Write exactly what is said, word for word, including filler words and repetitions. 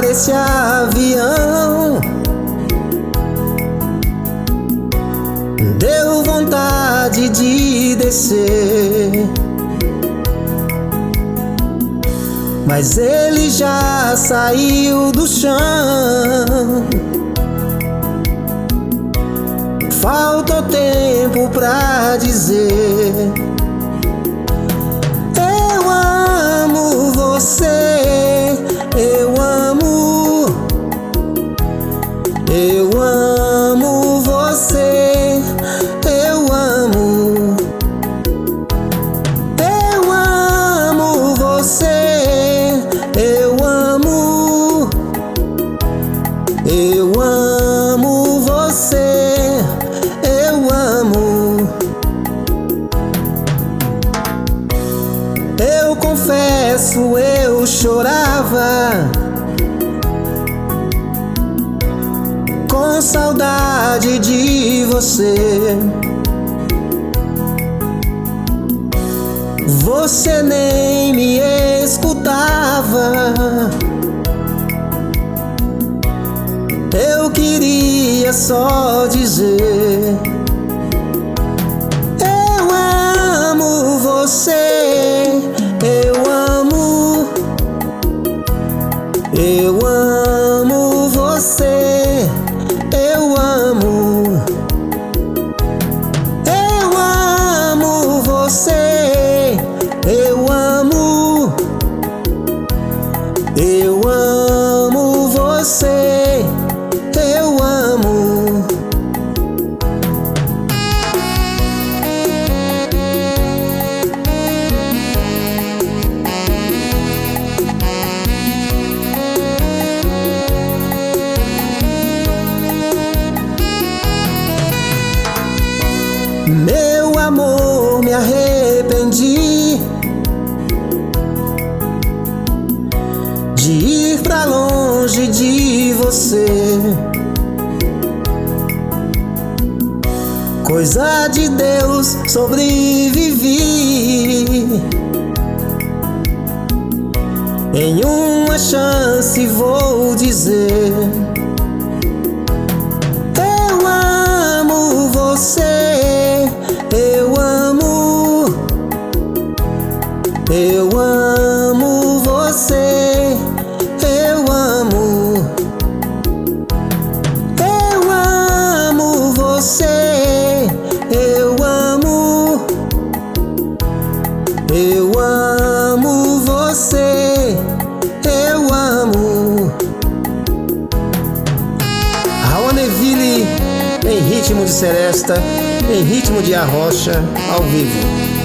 esse avião. Deu vontade de descer, mas ele já saiu do chão. Faltou tempo pra dizer: eu amo você, eu amo, eu amo você, eu amo, eu amo você, eu amo, eu amo você, eu amo. Eu confesso, eu chorava com saudade de você. Você nem me escutava. Eu queria só dizer: eu amo você, eu amo, eu amo você, eu amo, eu amo você, eu amo, eu amo você, eu amo. Meu amor, me arrependi de ir pra longe de você. Coisa de Deus, sobrevivi. Em uma chance vou dizer: eu amo você, eu amo, eu amo você, eu amo, eu amo você, eu amo, eu amo você, eu amo. Raoneville em ritmo de seresta, em ritmo de arrocha, ao vivo.